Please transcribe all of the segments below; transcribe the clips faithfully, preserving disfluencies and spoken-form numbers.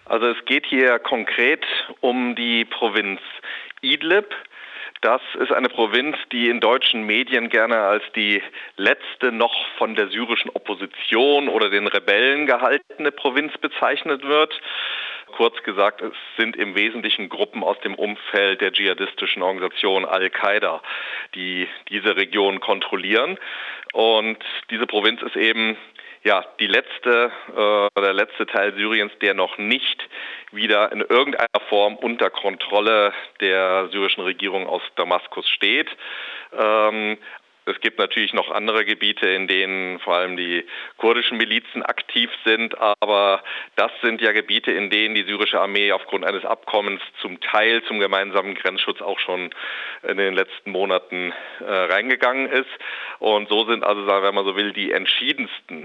Also es geht hier konkret um die Provinz Idlib. Das ist eine Provinz, die in deutschen Medien gerne als die letzte noch von der syrischen Opposition oder den Rebellen gehaltene Provinz bezeichnet wird. Kurz gesagt, es sind im Wesentlichen Gruppen aus dem Umfeld der dschihadistischen Organisation Al-Qaida, die diese Region kontrollieren. Und diese Provinz ist eben ja die letzte, äh, der letzte Teil Syriens, der noch nicht wieder in irgendeiner Form unter Kontrolle der syrischen Regierung aus Damaskus steht. Ähm, Es gibt natürlich noch andere Gebiete, in denen vor allem die kurdischen Milizen aktiv sind, aber das sind ja Gebiete, in denen die syrische Armee aufgrund eines Abkommens zum Teil zum gemeinsamen Grenzschutz auch schon in den letzten Monaten äh, reingegangen ist. Und so sind also, wenn man so will, die entschiedensten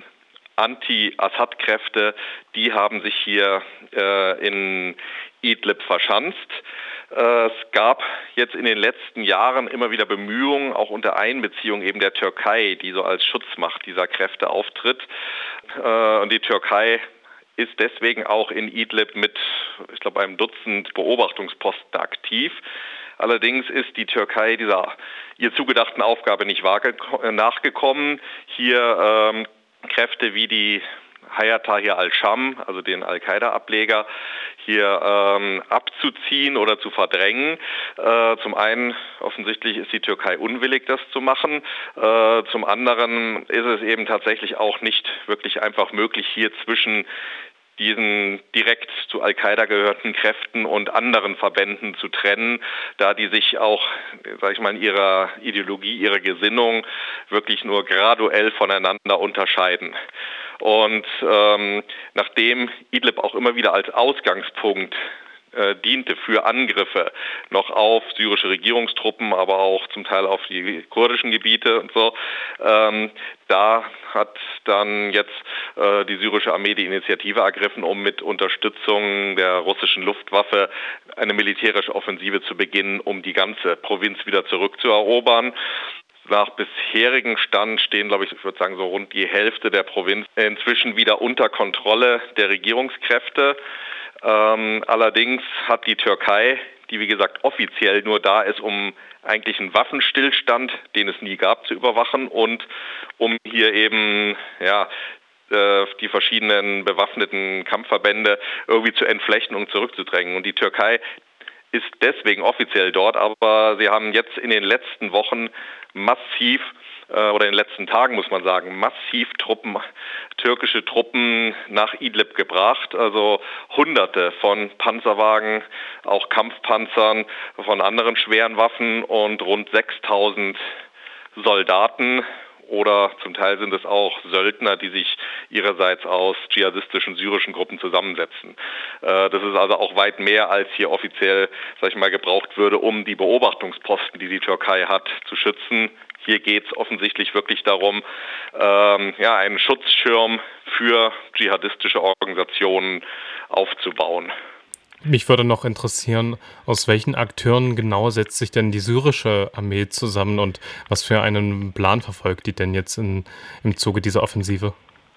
Anti-Assad-Kräfte, die haben sich hier äh, in Idlib verschanzt. Äh, es gab jetzt in den letzten Jahren immer wieder Bemühungen, auch unter Einbeziehung eben der Türkei, die so als Schutzmacht dieser Kräfte auftritt. Äh, und die Türkei ist deswegen auch in Idlib mit, ich glaube, einem Dutzend Beobachtungsposten aktiv. Allerdings ist die Türkei dieser ihr zugedachten Aufgabe nicht nachgekommen. Hier ähm, Kräfte wie die Hayat Tahrir al-Sham, also den Al-Qaida-Ableger, hier ähm, abzuziehen oder zu verdrängen. Äh, zum einen offensichtlich ist die Türkei unwillig, das zu machen. Äh, zum anderen ist es eben tatsächlich auch nicht wirklich einfach möglich, hier zwischen diesen direkt zu Al-Qaida gehörten Kräften und anderen Verbänden zu trennen, da die sich auch, sag ich mal, in ihrer Ideologie, ihrer Gesinnung wirklich nur graduell voneinander unterscheiden. Und ähm, nachdem Idlib auch immer wieder als Ausgangspunkt äh, diente für Angriffe noch auf syrische Regierungstruppen, aber auch zum Teil auf die kurdischen Gebiete und so, ähm, da hat dann jetzt äh, die syrische Armee die Initiative ergriffen, um mit Unterstützung der russischen Luftwaffe eine militärische Offensive zu beginnen, um die ganze Provinz wieder zurückzuerobern. Nach bisherigem Stand stehen, glaube ich, ich würde sagen, so rund die Hälfte der Provinz inzwischen wieder unter Kontrolle der Regierungskräfte. Ähm, allerdings hat die Türkei, die wie gesagt offiziell nur da ist, um eigentlich einen Waffenstillstand, den es nie gab, zu überwachen und um hier eben ja die verschiedenen bewaffneten Kampfverbände irgendwie zu entflechten und zurückzudrängen. Und die Türkei ist deswegen offiziell dort, aber sie haben jetzt in den letzten Wochen massiv, äh, oder in den letzten Tagen muss man sagen, massiv Truppen, türkische Truppen nach Idlib gebracht. Also Hunderte von Panzerwagen, auch Kampfpanzern, von anderen schweren Waffen und rund sechstausend Soldaten. Oder zum Teil sind es auch Söldner, die sich ihrerseits aus dschihadistischen syrischen Gruppen zusammensetzen. Äh, das ist also auch weit mehr, als hier offiziell, sag ich mal, gebraucht würde, um die Beobachtungsposten, die die Türkei hat, zu schützen. Hier geht es offensichtlich wirklich darum, ähm, ja, einen Schutzschirm für dschihadistische Organisationen aufzubauen. Mich würde noch interessieren, aus welchen Akteuren genau setzt sich denn die syrische Armee zusammen und was für einen Plan verfolgt die denn jetzt in, im Zuge dieser Offensive?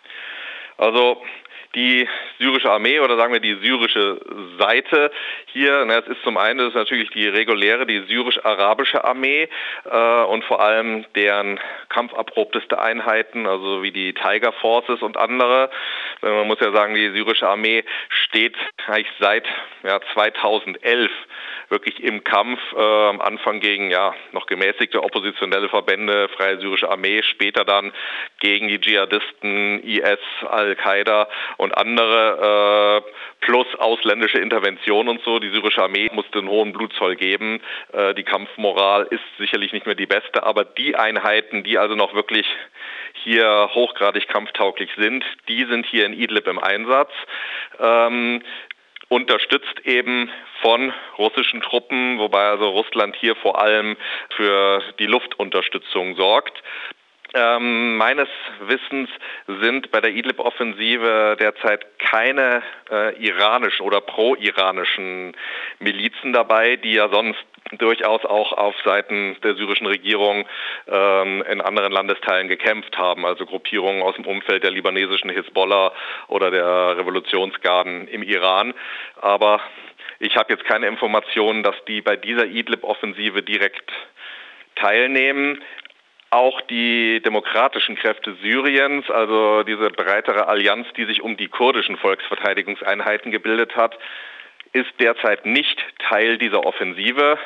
Also die syrische Armee oder sagen wir die syrische Seite hier, na, es ist zum einen das ist natürlich die reguläre, die syrisch-arabische Armee äh, und vor allem deren kampferprobteste Einheiten, also wie die Tiger Forces und andere. Man muss ja sagen, die syrische Armee steht eigentlich seit ja, zweitausendelf wirklich im Kampf, äh, am Anfang gegen ja noch gemäßigte oppositionelle Verbände, Freie Syrische Armee, später dann gegen die Dschihadisten, I S, Al-Qaida und andere, äh, plus ausländische Intervention und so. Die syrische Armee musste einen hohen Blutzoll geben. Äh, die Kampfmoral ist sicherlich nicht mehr die beste, aber die Einheiten, die also noch wirklich hier hochgradig kampftauglich sind, die sind hier in Idlib im Einsatz. Ähm, unterstützt eben von russischen Truppen, wobei also Russland hier vor allem für die Luftunterstützung sorgt. Ähm, meines Wissens sind bei der Idlib-Offensive derzeit keine äh, iranischen oder pro-iranischen Milizen dabei, die ja sonst durchaus auch auf Seiten der syrischen Regierung ähm, in anderen Landesteilen gekämpft haben, also Gruppierungen aus dem Umfeld der libanesischen Hisbollah oder der Revolutionsgarden im Iran. Aber ich habe jetzt keine Informationen, dass die bei dieser Idlib-Offensive direkt teilnehmen. Auch die demokratischen Kräfte Syriens, also diese breitere Allianz, die sich um die kurdischen Volksverteidigungseinheiten gebildet hat, ist derzeit nicht Teil dieser Offensive.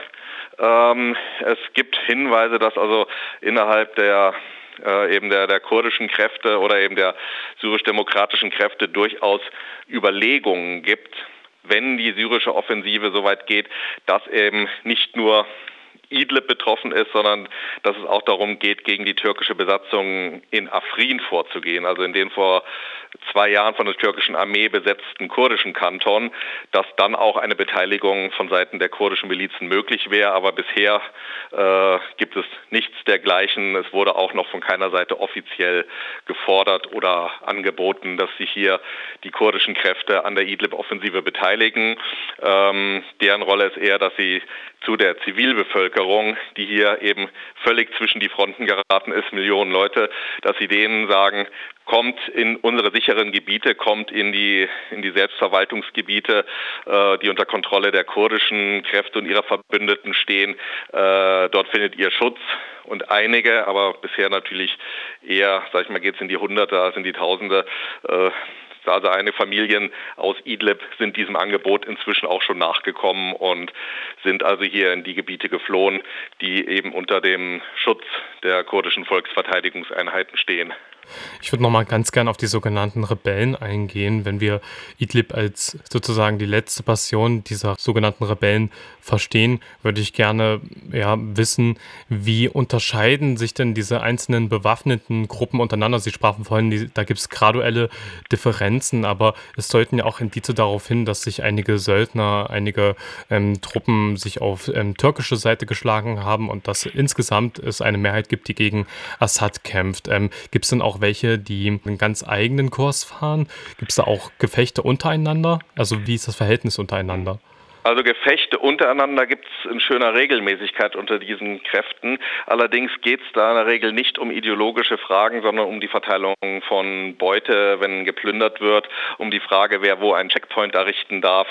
Ähm, es gibt Hinweise, dass also innerhalb der äh, eben der, der kurdischen Kräfte oder eben der syrisch-demokratischen Kräfte durchaus Überlegungen gibt, wenn die syrische Offensive so weit geht, dass eben nicht nur Idlib betroffen ist, sondern dass es auch darum geht, gegen die türkische Besatzung in Afrin vorzugehen, also in den vor zwei Jahren von der türkischen Armee besetzten kurdischen Kanton, dass dann auch eine Beteiligung von Seiten der kurdischen Milizen möglich wäre. Aber bisher äh, gibt es nichts dergleichen. Es wurde auch noch von keiner Seite offiziell gefordert oder angeboten, dass sich hier die kurdischen Kräfte an der Idlib-Offensive beteiligen. Ähm, deren Rolle ist eher, dass sie zu der Zivilbevölkerung, die hier eben völlig zwischen die Fronten geraten ist, Millionen Leute, dass sie denen sagen, kommt in unsere sicheren Gebiete, kommt in die in die Selbstverwaltungsgebiete, äh, die unter Kontrolle der kurdischen Kräfte und ihrer Verbündeten stehen. Äh, dort findet ihr Schutz. Und einige, aber bisher natürlich eher, sag ich mal, geht es in die Hunderte als in die Tausende, äh, also eine Familien aus Idlib sind diesem Angebot inzwischen auch schon nachgekommen und sind also hier in die Gebiete geflohen, die eben unter dem Schutz der kurdischen Volksverteidigungseinheiten stehen. Ich würde noch mal ganz gern auf die sogenannten Rebellen eingehen. Wenn wir Idlib als sozusagen die letzte Passion dieser sogenannten Rebellen verstehen, würde ich gerne ja, wissen, wie unterscheiden sich denn diese einzelnen bewaffneten Gruppen untereinander? Sie sprachen vorhin, die, da gibt es graduelle Differenzen, aber es deuten ja auch Indizien darauf hin, dass sich einige Söldner, einige ähm, Truppen sich auf ähm, türkische Seite geschlagen haben und dass insgesamt es eine Mehrheit gibt, die gegen Assad kämpft. Ähm, gibt es denn auch welche, die einen ganz eigenen Kurs fahren? Gibt es da auch Gefechte untereinander? Also wie ist das Verhältnis untereinander? Also Gefechte untereinander gibt es in schöner Regelmäßigkeit unter diesen Kräften. Allerdings geht es da in der Regel nicht um ideologische Fragen, sondern um die Verteilung von Beute, wenn geplündert wird, um die Frage, wer wo einen Checkpoint errichten darf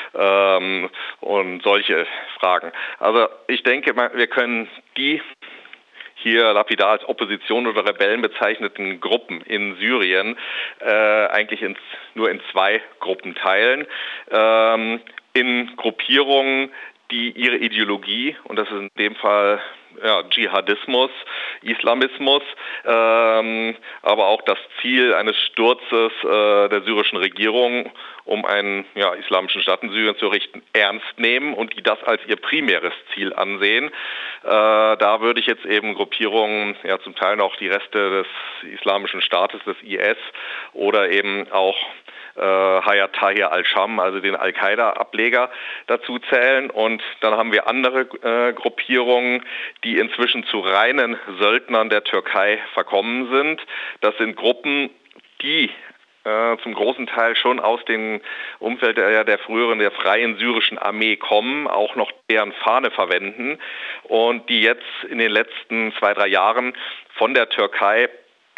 ähm, und solche Fragen. Also ich denke, wir können die hier lapidar als Opposition oder Rebellen bezeichneten Gruppen in Syrien äh, eigentlich ins, nur in zwei Gruppen teilen. Ähm, in Gruppierungen, die ihre Ideologie, und das ist in dem Fall ja, Dschihadismus, Islamismus, ähm, aber auch das Ziel eines Sturzes äh, der syrischen Regierung, um einen ja, islamischen Staat in Syrien zu richten, ernst nehmen und die das als ihr primäres Ziel ansehen. Äh, da würde ich jetzt eben Gruppierungen, ja zum Teil auch die Reste des islamischen Staates, des I S oder eben auch äh, Hayat Tahrir al-Sham, also den Al-Qaida-Ableger, dazu zählen. Und dann haben wir andere äh, Gruppierungen, die inzwischen zu reinen Söldnern der Türkei verkommen sind. Das sind Gruppen, die äh, zum großen Teil schon aus dem Umfeld der, der früheren, der freien syrischen Armee kommen, auch noch deren Fahne verwenden und die jetzt in den letzten zwei, drei Jahren von der Türkei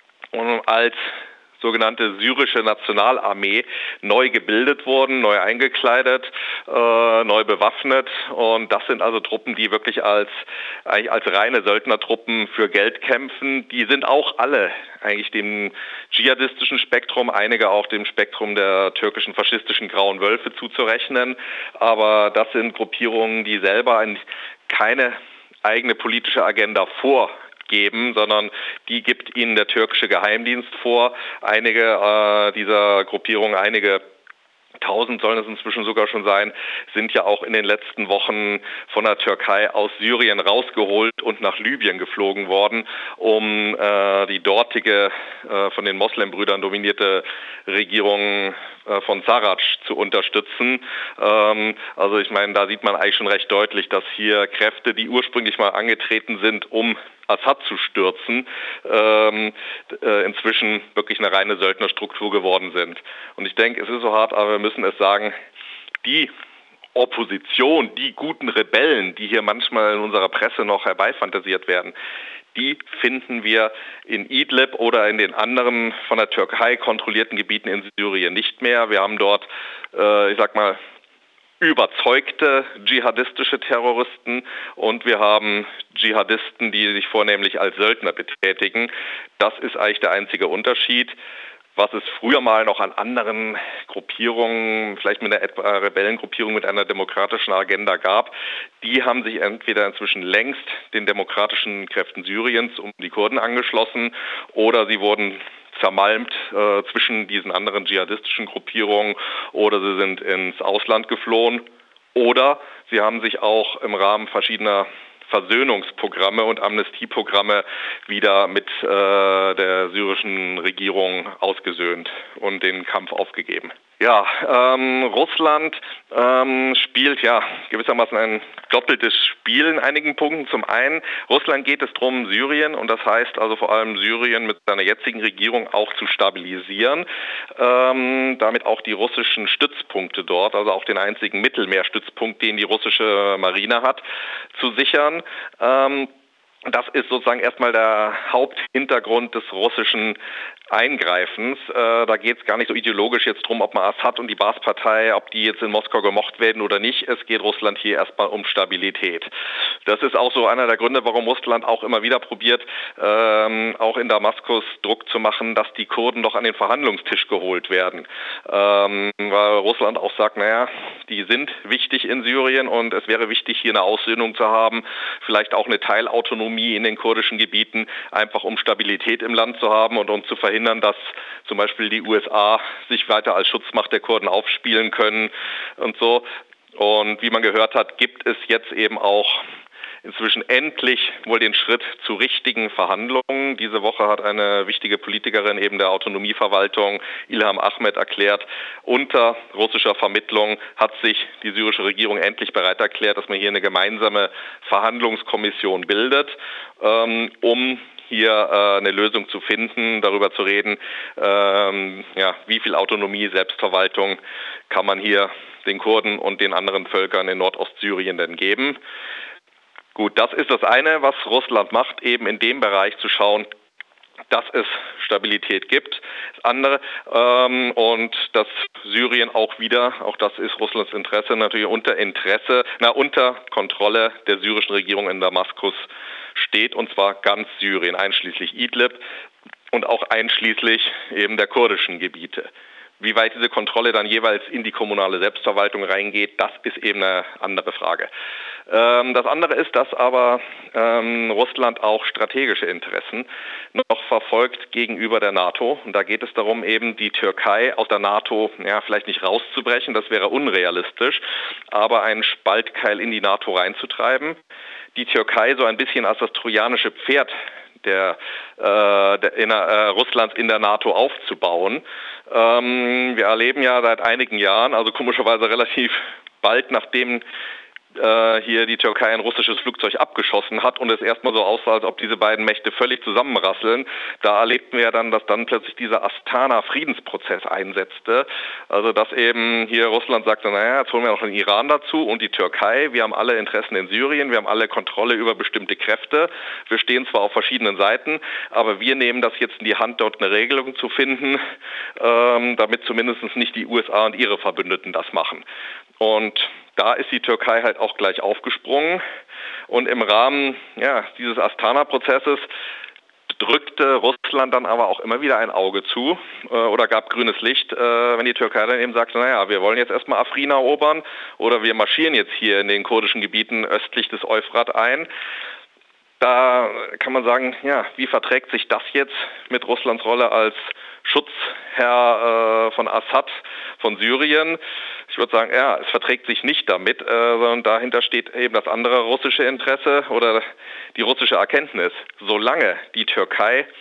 als sogenannte syrische Nationalarmee neu gebildet wurden, neu eingekleidet, äh, neu bewaffnet. Und das sind also Truppen, die wirklich als, eigentlich als reine Söldnertruppen für Geld kämpfen. Die sind auch alle eigentlich dem dschihadistischen Spektrum, einige auch dem Spektrum der türkischen faschistischen Grauen Wölfe zuzurechnen. Aber das sind Gruppierungen, die selber ein, keine eigene politische Agenda vor geben, sondern die gibt ihnen der türkische Geheimdienst vor. Einige äh, dieser Gruppierungen, einige Tausend sollen es inzwischen sogar schon sein, sind ja auch in den letzten Wochen von der Türkei aus Syrien rausgeholt und nach Libyen geflogen worden, um äh, die dortige, äh, von den Moslembrüdern dominierte Regierung äh, von Sarraj zu unterstützen. Ähm, also ich meine, da sieht man eigentlich schon recht deutlich, dass hier Kräfte, die ursprünglich mal angetreten sind, um Assad zu stürzen, ähm, äh, inzwischen wirklich eine reine Söldnerstruktur geworden sind. Und ich denke, es ist so hart, aber wir müssen es sagen, die Opposition, die guten Rebellen, die hier manchmal in unserer Presse noch herbeifantasiert werden, die finden wir in Idlib oder in den anderen von der Türkei kontrollierten Gebieten in Syrien nicht mehr. Wir haben dort, äh, ich sag mal, überzeugte dschihadistische Terroristen und wir haben Dschihadisten, die sich vornehmlich als Söldner betätigen. Das ist eigentlich der einzige Unterschied. Was es früher mal noch an anderen Gruppierungen, vielleicht mit einer Rebellengruppierung mit einer demokratischen Agenda gab, die haben sich entweder inzwischen längst den demokratischen Kräften Syriens um die Kurden angeschlossen oder sie wurden zermalmt äh, zwischen diesen anderen dschihadistischen Gruppierungen oder sie sind ins Ausland geflohen oder sie haben sich auch im Rahmen verschiedener Versöhnungsprogramme und Amnestieprogramme wieder mit äh, der syrischen Regierung ausgesöhnt und den Kampf aufgegeben. Ja, ähm, Russland ähm, spielt ja gewissermaßen ein doppeltes Spiel in einigen Punkten. Zum einen, Russland geht es darum, Syrien, und das heißt also vor allem Syrien mit seiner jetzigen Regierung auch zu stabilisieren, ähm, damit auch die russischen Stützpunkte dort, also auch den einzigen Mittelmeerstützpunkt, den die russische Marine hat, zu sichern. Ähm, Das ist sozusagen erstmal der Haupthintergrund des russischen Eingreifens. Äh, da geht es gar nicht so ideologisch jetzt drum, ob man Assad und die Baath-Partei, ob die jetzt in Moskau gemocht werden oder nicht. Es geht Russland hier erstmal um Stabilität. Das ist auch so einer der Gründe, warum Russland auch immer wieder probiert, ähm, auch in Damaskus Druck zu machen, dass die Kurden doch an den Verhandlungstisch geholt werden. Ähm, weil Russland auch sagt, naja, die sind wichtig in Syrien und es wäre wichtig, hier eine Aussöhnung zu haben, vielleicht auch eine Teilautonomie in den kurdischen Gebieten, einfach um Stabilität im Land zu haben und um zu verhindern, dass zum Beispiel die U S A sich weiter als Schutzmacht der Kurden aufspielen können und so. Und wie man gehört hat, gibt es jetzt eben auch inzwischen endlich wohl den Schritt zu richtigen Verhandlungen. Diese Woche hat eine wichtige Politikerin eben der Autonomieverwaltung, Ilham Ahmed, erklärt, unter russischer Vermittlung hat sich die syrische Regierung endlich bereit erklärt, dass man hier eine gemeinsame Verhandlungskommission bildet, ähm, um hier äh, eine Lösung zu finden, darüber zu reden, ähm, ja, wie viel Autonomie, Selbstverwaltung kann man hier den Kurden und den anderen Völkern in Nordostsyrien denn geben. Gut, das ist das eine, was Russland macht, eben in dem Bereich zu schauen, dass es Stabilität gibt. Das andere, ähm, und dass Syrien auch wieder, auch das ist Russlands Interesse, natürlich unter Interesse, na, unter Kontrolle der syrischen Regierung in Damaskus steht, und zwar ganz Syrien, einschließlich Idlib und auch einschließlich eben der kurdischen Gebiete. Wie weit diese Kontrolle dann jeweils in die kommunale Selbstverwaltung reingeht, das ist eben eine andere Frage. Ähm, das andere ist, dass aber ähm, Russland auch strategische Interessen noch verfolgt gegenüber der NATO. Und da geht es darum, eben die Türkei aus der NATO, ja, vielleicht nicht rauszubrechen, das wäre unrealistisch, aber einen Spaltkeil in die NATO reinzutreiben. Die Türkei so ein bisschen als das trojanische Pferd der, äh, der in, äh, Russlands in der NATO aufzubauen. Ähm, wir erleben ja seit einigen Jahren, also komischerweise relativ bald nachdem äh, hier die Türkei ein russisches Flugzeug abgeschossen hat und es erstmal so aussah, als ob diese beiden Mächte völlig zusammenrasseln. Da erlebten wir ja dann, dass dann plötzlich dieser Astana-Friedensprozess einsetzte. Also dass eben hier Russland sagte, naja, jetzt holen wir noch den Iran dazu und die Türkei. Wir haben alle Interessen in Syrien, wir haben alle Kontrolle über bestimmte Kräfte. Wir stehen zwar auf verschiedenen Seiten, aber wir nehmen das jetzt in die Hand, dort eine Regelung zu finden, ähm, damit zumindest nicht die U S A und ihre Verbündeten das machen. Und da ist die Türkei halt auch gleich aufgesprungen und im Rahmen ja, dieses Astana-Prozesses drückte Russland dann aber auch immer wieder ein Auge zu äh, oder gab grünes Licht, äh, wenn die Türkei dann eben sagte, naja, wir wollen jetzt erstmal Afrin erobern oder wir marschieren jetzt hier in den kurdischen Gebieten östlich des Euphrat ein. Da kann man sagen, ja, wie verträgt sich das jetzt mit Russlands Rolle als Schutzherr äh, von Assad, von Syrien? Ich würde sagen, ja, es verträgt sich nicht damit, äh, sondern dahinter steht eben das andere russische Interesse oder die russische Erkenntnis. Solange die Türkei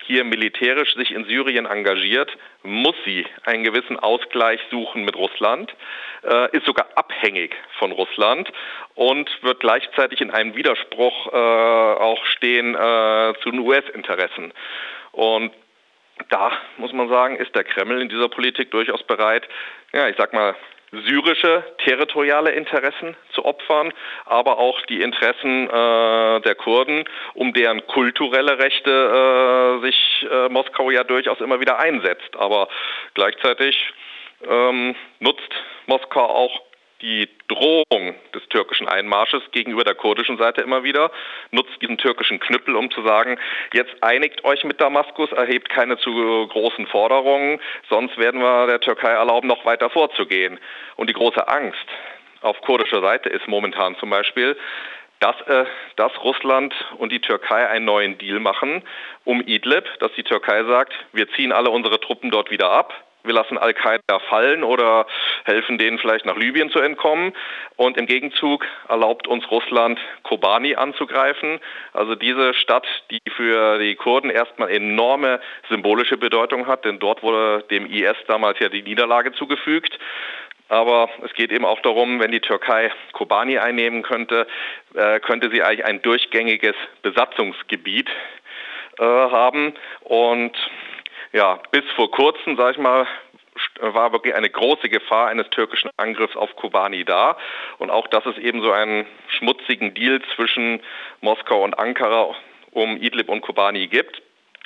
hier militärisch sich in Syrien engagiert, muss sie einen gewissen Ausgleich suchen mit Russland, äh, ist sogar abhängig von Russland und wird gleichzeitig in einem Widerspruch äh, auch stehen äh, zu den U S-Interessen. Und da muss man sagen, ist der Kreml in dieser Politik durchaus bereit, ja, ich sag mal, syrische territoriale Interessen zu opfern, aber auch die Interessen äh, der Kurden, um deren kulturelle Rechte äh, sich äh, Moskau ja durchaus immer wieder einsetzt. Aber gleichzeitig ähm, nutzt Moskau auch die Drohung des türkischen Einmarsches gegenüber der kurdischen Seite immer wieder, nutzt diesen türkischen Knüppel, um zu sagen, jetzt einigt euch mit Damaskus, erhebt keine zu großen Forderungen, sonst werden wir der Türkei erlauben, noch weiter vorzugehen. Und die große Angst auf kurdischer Seite ist momentan zum Beispiel, dass, äh, dass Russland und die Türkei einen neuen Deal machen um Idlib, dass die Türkei sagt, wir ziehen alle unsere Truppen dort wieder ab. Wir lassen Al-Qaida fallen oder helfen denen vielleicht nach Libyen zu entkommen. Und im Gegenzug erlaubt uns Russland, Kobani anzugreifen. Also diese Stadt, die für die Kurden erstmal enorme symbolische Bedeutung hat, denn dort wurde dem I S damals ja die Niederlage zugefügt. Aber es geht eben auch darum, wenn die Türkei Kobani einnehmen könnte, äh, könnte sie eigentlich ein durchgängiges Besatzungsgebiet äh, haben. Und ja, bis vor kurzem, sag ich mal, war wirklich eine große Gefahr eines türkischen Angriffs auf Kobani da. Und auch, dass es eben so einen schmutzigen Deal zwischen Moskau und Ankara um Idlib und Kobani gibt.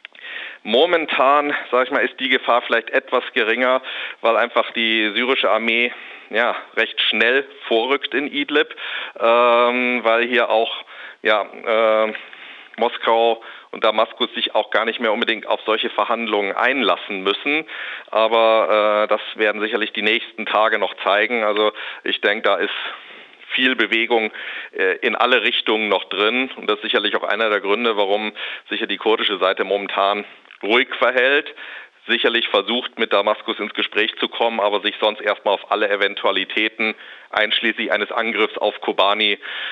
Momentan, sag ich mal, ist die Gefahr vielleicht etwas geringer, weil einfach die syrische Armee ja recht schnell vorrückt in Idlib, ähm, weil hier auch ja äh, Moskau und Damaskus sich auch gar nicht mehr unbedingt auf solche Verhandlungen einlassen müssen. Aber äh, das werden sicherlich die nächsten Tage noch zeigen. Also ich denke, da ist viel Bewegung äh, in alle Richtungen noch drin. Und das ist sicherlich auch einer der Gründe, warum sicher die kurdische Seite momentan ruhig verhält. Sicherlich versucht, mit Damaskus ins Gespräch zu kommen, aber sich sonst erstmal auf alle Eventualitäten, einschließlich eines Angriffs auf Kobani,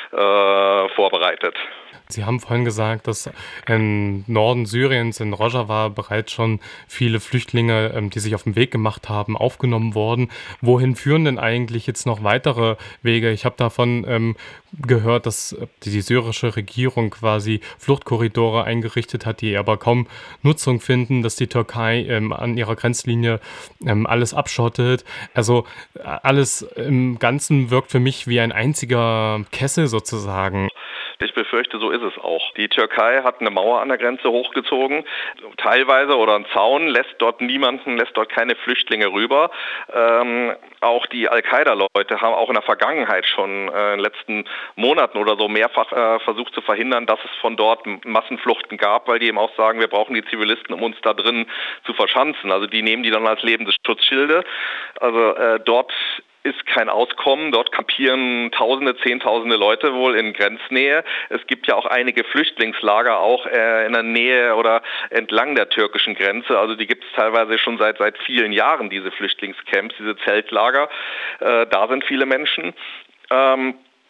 äh, vorbereitet. Sie haben vorhin gesagt, dass im Norden Syriens, in Rojava, bereits schon viele Flüchtlinge, ähm, die sich auf den Weg gemacht haben, aufgenommen wurden. Wohin führen denn eigentlich jetzt noch weitere Wege? Ich habe davon ähm, gehört, dass die syrische Regierung quasi Fluchtkorridore eingerichtet hat, die aber kaum Nutzung finden, dass die Türkei ähm, an ihrer Grenzlinie ähm, alles abschottet. Also alles im Ganzen wirkt für mich wie ein einziger Kessel sozusagen. Ich befürchte, so ist es auch. Die Türkei hat eine Mauer an der Grenze hochgezogen, teilweise oder einen Zaun, lässt dort niemanden, lässt dort keine Flüchtlinge rüber. Ähm, auch die Al-Qaida-Leute haben auch in der Vergangenheit schon äh, in den letzten Monaten oder so mehrfach äh, versucht zu verhindern, dass es von dort Massenfluchten gab, weil die eben auch sagen, wir brauchen die Zivilisten, um uns da drin zu verschanzen. Also die nehmen die dann als Lebensschutzschilde. Also äh, dort ist kein Auskommen. Dort kampieren Tausende, Zehntausende Leute wohl in Grenznähe. Es gibt ja auch einige Flüchtlingslager auch äh, in der Nähe oder entlang der türkischen Grenze. Also die gibt es teilweise schon seit seit vielen Jahren, diese Flüchtlingscamps, diese Zeltlager. Äh, da sind viele Menschen. Ähm,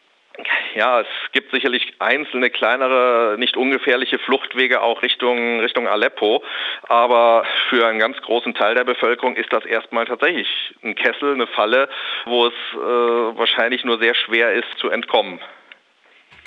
Ja, es gibt sicherlich einzelne kleinere, nicht ungefährliche Fluchtwege auch Richtung Richtung Aleppo, aber für einen ganz großen Teil der Bevölkerung ist das erstmal tatsächlich ein Kessel, eine Falle, wo es äh, wahrscheinlich nur sehr schwer ist zu entkommen.